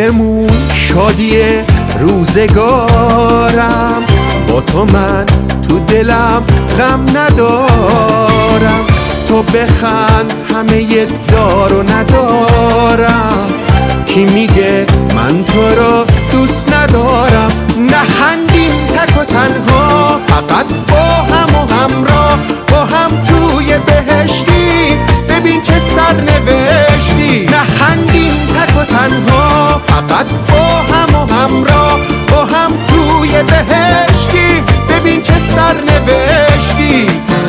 بمون شادی روزگارم، با تو من تو دلم غم ندارم. تو بخند همه دار و ندارم، کی میگه من تو رو دوست ندارم؟ نخندیم تک و تنها، فقط با هم و همراه، با هم توی بهشتی، ببین چه سرنوشتی. نخندیم تک و تنها، فقط با هم و همراه، با هم توی بهشتی، ببین چه سرنوشتی.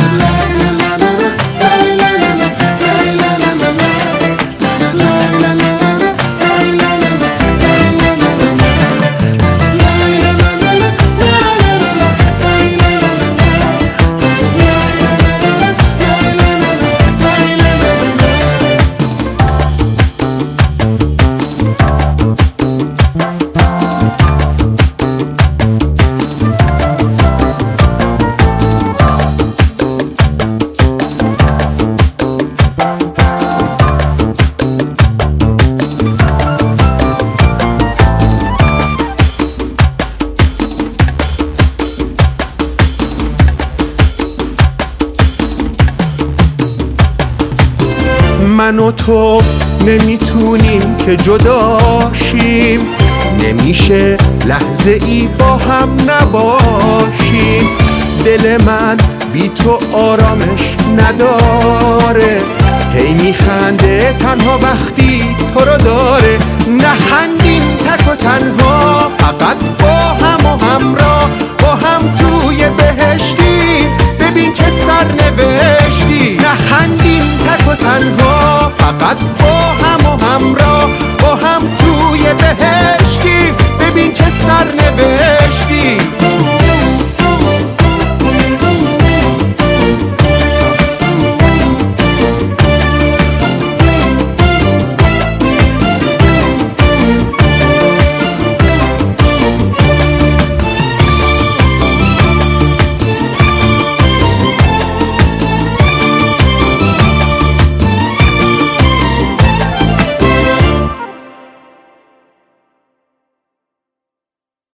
من و تو نمیتونیم که جداشیم، نمیشه لحظه ای با هم نباشیم. دل من بی تو آرامش نداره، هی میخنده تنها وقتی تو رو داره. نخندیم تک و تنها، فقط با هم و همراه، با هم توی بهشتی، ببین چه سرنوشتی. نخندیم تک و تنها، فقط با هم و همراه،